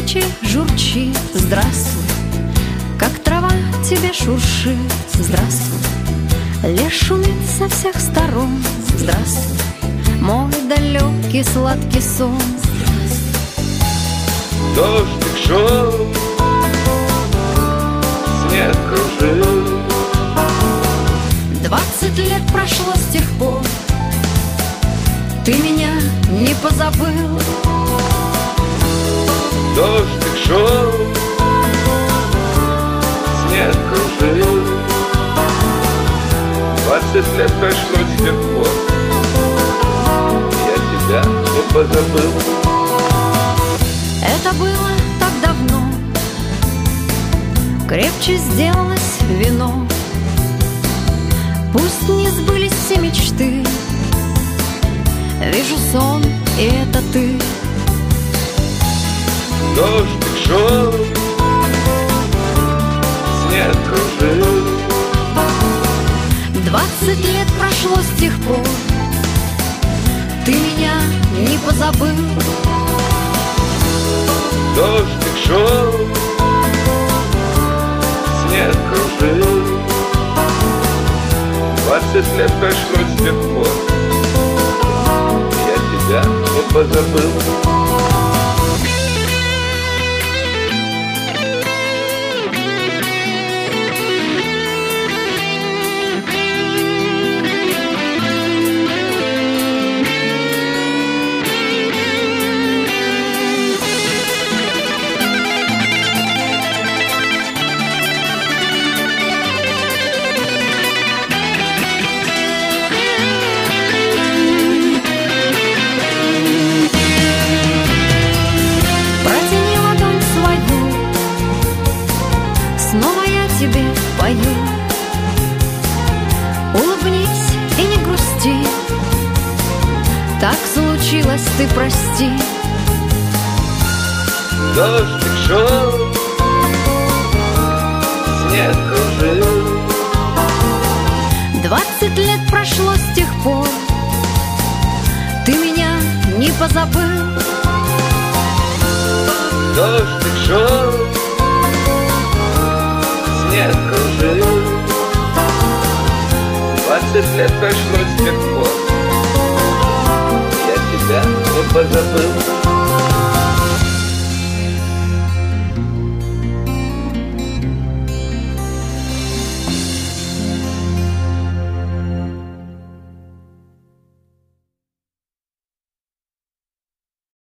речи журчит, здравствуй. Как трава тебе шуршит, здравствуй. Лес шумит со всех сторон, здравствуй. Мой далекий сладкий сон. Дождик шел, снег кружил. 20 лет прошло с тех пор, ты меня не позабыл. Дождик шел, снег кружил. 20 лет прошло с тех пор, я тебя не позабыл. Это было так давно, крепче сделалось вино. Пусть не сбылись все мечты, вижу сон, и это ты. Дождик шел, снег кружил. 20 лет прошло с тех пор, ты меня не позабыл. Дождик шел, снег кружил. 20 лет прошло с тех пор, я тебя не позабыл. Тебе пою. Улыбнись и не грусти, так случилось, ты прости. Дождик шел, снег кружил. 20 лет прошло с тех пор, ты меня не позабыл. Дождик шел, снег кружил. 20 лет прошло с тех пор, я тебя не позабыл.